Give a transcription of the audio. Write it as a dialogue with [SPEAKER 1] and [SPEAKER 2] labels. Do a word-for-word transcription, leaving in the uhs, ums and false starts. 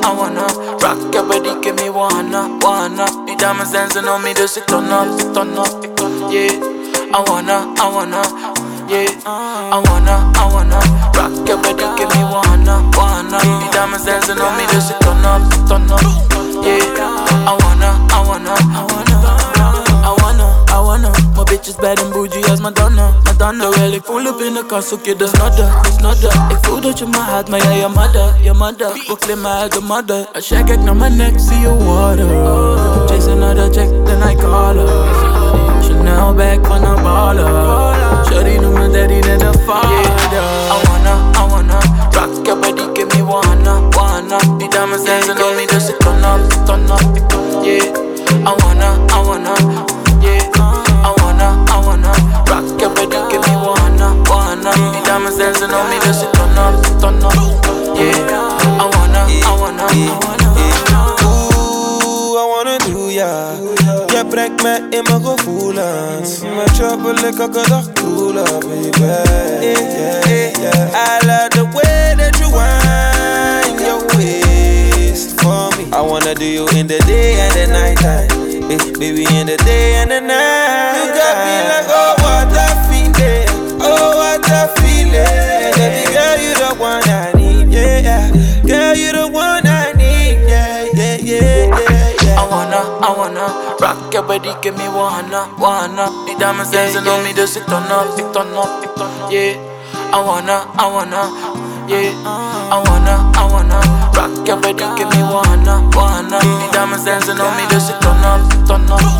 [SPEAKER 1] I wanna rock your body, give me wanna, wanna. The diamonds dancing on me, just it turn up, turn up, yeah. I wanna, I wanna, yeah. I wanna, I wanna rock your body, give me wanna, wanna. The diamonds dancing on me, just it turn up, turn up, yeah. I wanna, I wanna, I wanna, I wanna, I wanna. My bitch is bad and bougie as Madonna, Madonna. Terwijl ik voel op in de kast, zoek je de snodder, de snodder. Ik voel dat je me haat, maar jij je mother, je mother. We klimmen uit de modder. Als jij kijkt naar mijn nek, zie je water. Chase another check, then I call her. Chanel bag van een baller. Shawty noem me daddy, net een vader. I wanna, I wanna rock your body, give me wanna, wanna. Die dames dancing on me, dus ik turn up, turn up, yeah. I wanna, I wanna, yeah. I wanna, I wanna rock your body, give me wanna, wanna. Die dames dancing on me, dus ik turn up, turn up, yeah. I wanna, I wanna, I wanna.
[SPEAKER 2] Ooh, I wanna do ya. Jij brengt me in mijn gevoelens. Met je wil ik elke dag koelen, baby. Yeah, yeah, yeah. I love the way that you wind your waist for me. I wanna do you in the day and the night time. Baby, in the day and the night. You got me like, oh, what a feeling. Oh, what a feeling. Baby girl, you the one I need, yeah, yeah. Girl, you the one I need, yeah, yeah, yeah, yeah, yeah.
[SPEAKER 1] I wanna, I wanna rock your body, give me wanna, wanna. Die dames dancing on me, dus ik turn up, ik turn up, ik turn up, yeah. I wanna, I wanna, yeah. I wanna, I wanna rock your body, give me wanna, wanna. Die dames dancing on me, dus ik turn up, turn up.